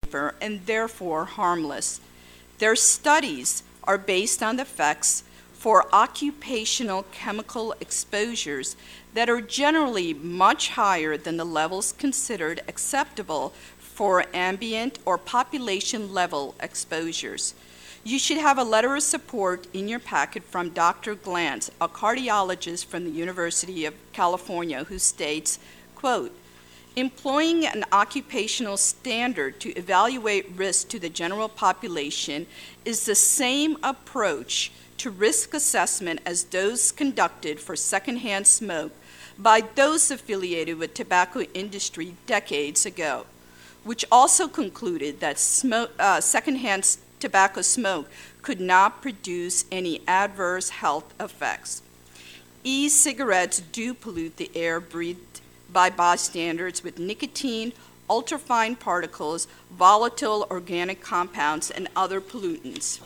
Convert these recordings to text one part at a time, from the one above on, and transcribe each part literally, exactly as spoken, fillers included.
vapor and therefore harmless. Their studies are based on the effects for occupational chemical exposures that are generally much higher than the levels considered acceptable for ambient or population level exposures. You should have a letter of support in your packet from Doctor Glantz, a cardiologist from the University of California, who states, quote, employing an occupational standard to evaluate risk to the general population is the same approach to risk assessment as those conducted for secondhand smoke by those affiliated with tobacco industry decades ago, which also concluded that smoke, uh, secondhand tobacco smoke could not produce any adverse health effects. E-cigarettes do pollute the air breathed by bystanders with nicotine, ultrafine particles, volatile organic compounds, and other pollutants.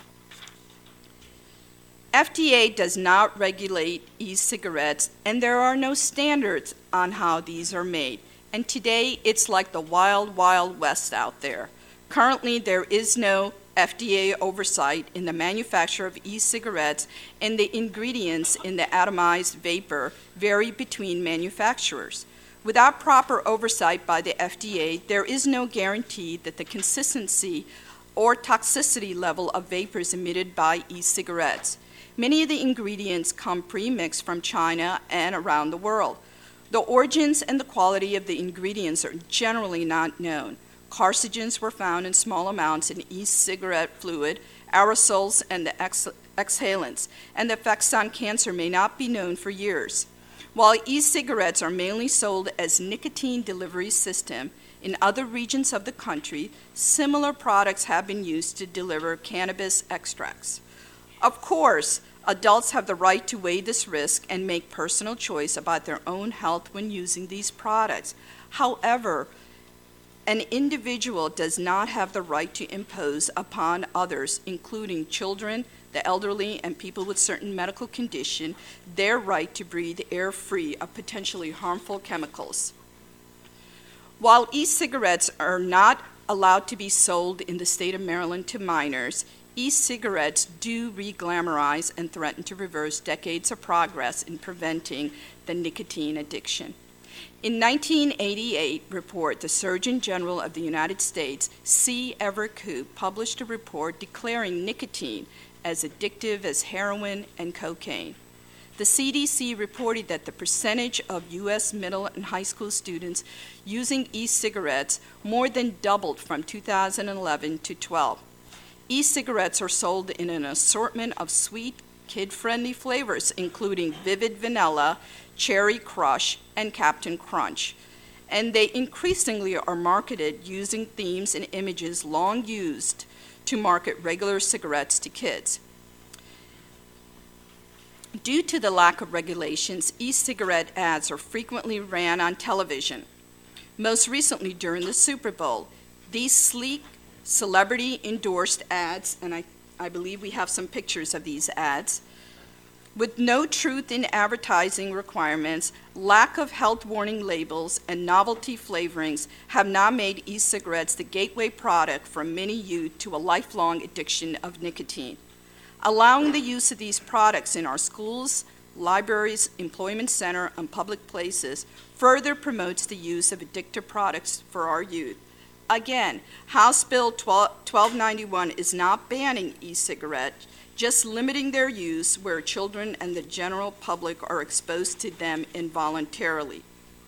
F D A does not regulate e-cigarettes, and there are no standards on how these are made. And today, it's like the wild, wild west out there. Currently, there is no F D A oversight in the manufacture of e-cigarettes, and the ingredients in the atomized vapor vary between manufacturers. Without proper oversight by the F D A, there is no guarantee that the consistency or toxicity level of vapors emitted by e-cigarettes. Many of the ingredients come pre-mixed from China and around the world. The origins and the quality of the ingredients are generally not known. Carcinogens were found in small amounts in e-cigarette fluid, aerosols, and the ex exhalants, and the effects on cancer may not be known for years. While e-cigarettes are mainly sold as nicotine delivery system, in other regions of the country, similar products have been used to deliver cannabis extracts. Of course, adults have the right to weigh this risk and make personal choice about their own health when using these products. However, an individual does not have the right to impose upon others, including children, the elderly, and people with certain medical condition, their right to breathe air free of potentially harmful chemicals. While e-cigarettes are not allowed to be sold in the state of Maryland to minors, e-cigarettes do re-glamorize and threaten to reverse decades of progress in preventing the nicotine addiction. In nineteen eighty-eight report, the Surgeon General of the United States, C. Everett Koop, published a report declaring nicotine as addictive as heroin and cocaine. The C D C reported that the percentage of U S middle and high school students using e-cigarettes more than doubled from two thousand eleven to twelve. E-cigarettes are sold in an assortment of sweet, kid-friendly flavors, including Vivid Vanilla, Cherry Crush, and Captain Crunch. And they increasingly are marketed using themes and images long used to market regular cigarettes to kids. Due to the lack of regulations, e-cigarette ads are frequently ran on television. Most recently during the Super Bowl, these sleek, celebrity-endorsed ads, and I, I believe we have some pictures of these ads, with no truth in advertising requirements, lack of health warning labels, and novelty flavorings have now made e-cigarettes the gateway product for many youth to a lifelong addiction of nicotine. Allowing the use of these products in our schools, libraries, employment center, and public places further promotes the use of addictive products for our youth. Again, House Bill twelve ninety-one is not banning e-cigarettes, just limiting their use where children and the general public are exposed to them involuntarily.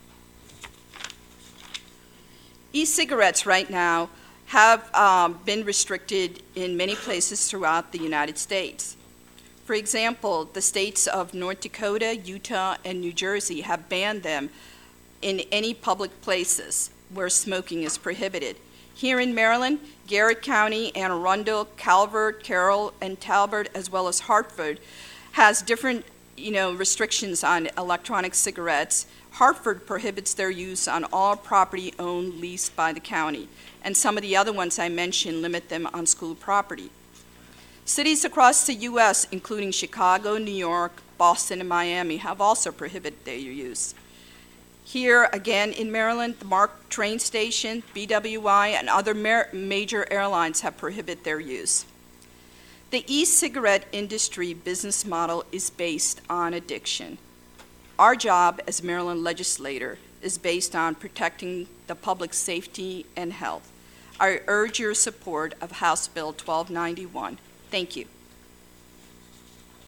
E-cigarettes right now have um, been restricted in many places throughout the United States. For example, the states of North Dakota, Utah, and New Jersey have banned them in any public places where smoking is prohibited. Here in Maryland, Garrett County, Anne Arundel, Calvert, Carroll, and Talbot, as well as Hartford, has different you know, restrictions on electronic cigarettes. Hartford prohibits their use on all property owned, leased by the county, and some of the other ones I mentioned limit them on school property. Cities across the U S, including Chicago, New York, Boston, and Miami, have also prohibited their use. Here, again, in Maryland, the MARC train station, B W I, and other ma- major airlines have prohibited their use. The e-cigarette industry business model is based on addiction. Our job as Maryland legislator is based on protecting the public's safety and health. I urge your support of House Bill twelve ninety-one. Thank you.